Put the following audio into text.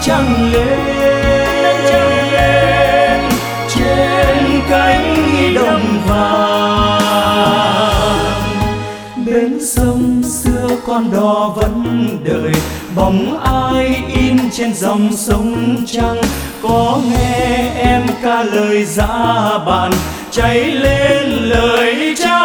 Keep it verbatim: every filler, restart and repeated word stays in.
trăng lên trên cánh đồng vàng. Bến sông xưa con đò vẫn đợi, bóng ai in trên dòng sông trăng. Có nghe em ca lời dã bạn, cháy lên lời cha